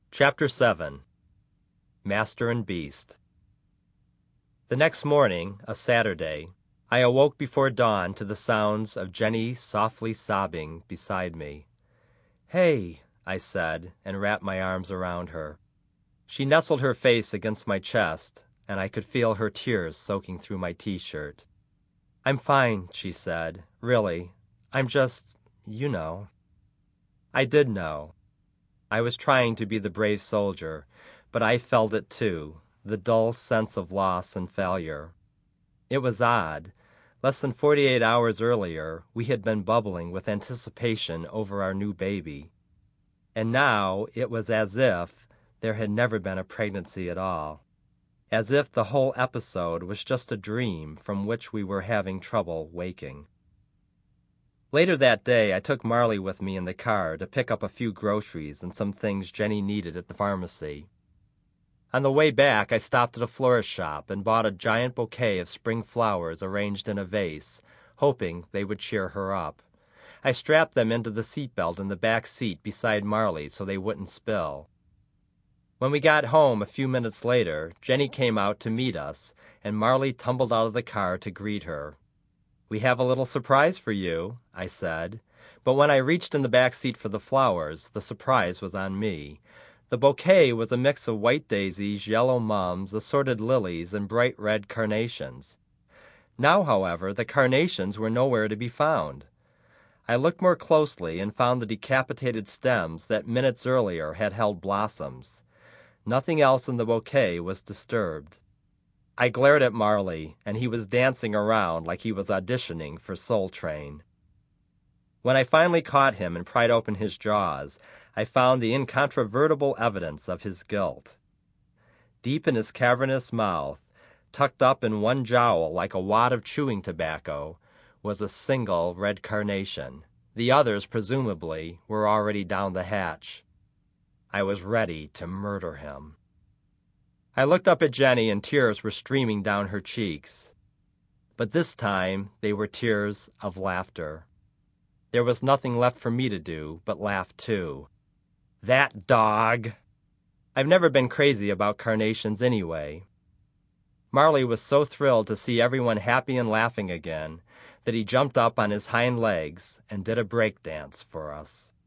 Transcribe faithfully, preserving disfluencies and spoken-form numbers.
Chapter seven. Master and Beast. The next morning, a Saturday, I awoke before dawn to the sounds of Jenny softly sobbing beside me. "Hey," I said, and wrapped my arms around her. She nestled her face against my chest, and I could feel her tears soaking through my t-shirt. "I'm fine," she said. "Really. I'm just, you know." I did know. I was trying to be the brave soldier, but I felt it too, the dull sense of loss and failure. It was odd. Less than forty-eight hours earlier, we had been bubbling with anticipation over our new baby. And now it was as if there had never been a pregnancy at all. As if the whole episode was just a dream from which we were having trouble waking. Later that day, I took Marley with me in the car to pick up a few groceries and some things Jenny needed at the pharmacy. On the way back, I stopped at a florist shop and bought a giant bouquet of spring flowers arranged in a vase, hoping they would cheer her up. I strapped them into the seatbelt in the back seat beside Marley so they wouldn't spill. When we got home a few minutes later, Jenny came out to meet us, and Marley tumbled out of the car to greet her. "We have a little surprise for you," I said. But when I reached in the back seat for the flowers, the surprise was on me. The bouquet was a mix of white daisies, yellow mums, assorted lilies, and bright red carnations. Now, however, the carnations were nowhere to be found. I looked more closely and found the decapitated stems that minutes earlier had held blossoms. Nothing else in the bouquet was disturbed. I glared at Marley, and he was dancing around like he was auditioning for Soul Train. When I finally caught him and pried open his jaws, I found the incontrovertible evidence of his guilt. Deep in his cavernous mouth, tucked up in one jowl like a wad of chewing tobacco, was a single red carnation. The others, presumably, were already down the hatch. I was ready to murder him. I looked up at Jenny, and tears were streaming down her cheeks. But this time they were tears of laughter. There was nothing left for me to do but laugh too. That dog! I've never been crazy about carnations anyway. Marley was so thrilled to see everyone happy and laughing again that he jumped up on his hind legs and did a break dance for us.